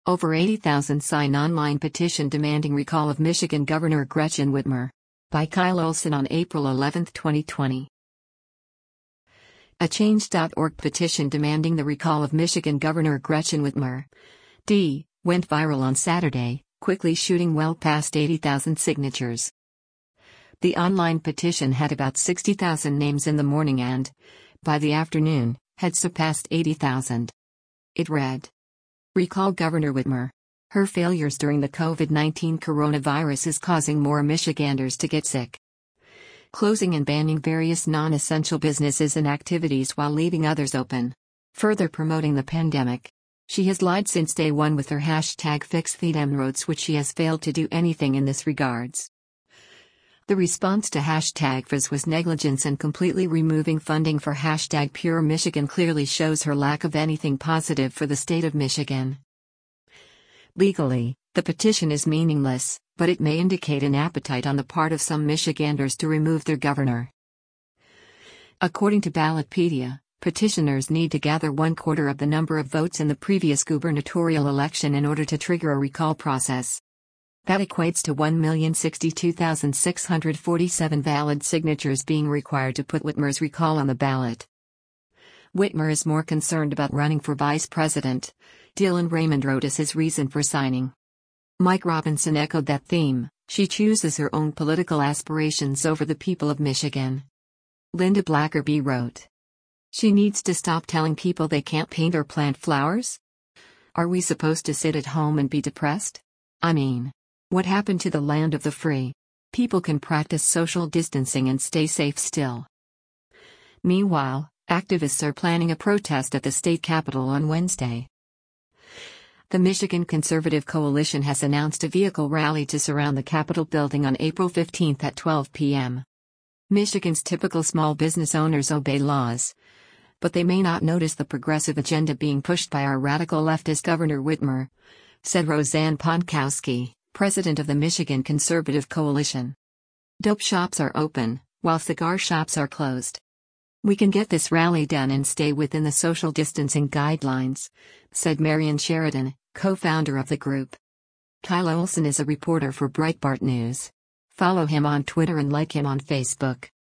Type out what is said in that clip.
Over 80,000 sign online petition demanding recall of Michigan Governor Gretchen Whitmer. By Kyle Olson on April 11, 2020. A Change.org petition demanding the recall of Michigan Governor Gretchen Whitmer, D., went viral on Saturday, quickly shooting well past 80,000 signatures. The online petition had about 60,000 names in the morning and, by the afternoon, had surpassed 80,000. It read, "Recall Governor Whitmer. Her failures during the COVID-19 coronavirus is causing more Michiganders to get sick. Closing and banning various non-essential businesses and activities while leaving others open. Further promoting the pandemic. She has lied since day one with her hashtag #FixFeedMRoads, which she has failed to do anything in this regards." The response to hashtag #FIS was negligence, and completely removing funding for hashtag Pure Michigan clearly shows her lack of anything positive for the state of Michigan. Legally, the petition is meaningless, but it may indicate an appetite on the part of some Michiganders to remove their governor. According to Ballotpedia, petitioners need to gather 1/4 of the number of votes in the previous gubernatorial election in order to trigger a recall process. That equates to 1,062,647 valid signatures being required to put Whitmer's recall on the ballot. Whitmer is more concerned about running for vice president, Dylan Raymond wrote as his reason for signing. Mike Robinson echoed that theme. She chooses her own political aspirations over the people of Michigan. Linda Blackerby wrote, "She needs to stop telling people they can't paint or plant flowers? Are we supposed to sit at home and be depressed? I mean, what happened to the land of the free? People can practice social distancing and stay safe still." Meanwhile, activists are planning a protest at the state capitol on Wednesday. The Michigan Conservative Coalition has announced a vehicle rally to surround the Capitol building on April 15 at 12 p.m. Michigan's typical small business owners obey laws, but they may not notice the progressive agenda being pushed by our radical leftist Governor Whitmer, said Roseanne Ponkowski, president of the Michigan Conservative Coalition. Dope shops are open, while cigar shops are closed. We can get this rally done and stay within the social distancing guidelines, said Marion Sheridan, co-founder of the group. Kyle Olson is a reporter for Breitbart News. Follow him on Twitter and like him on Facebook.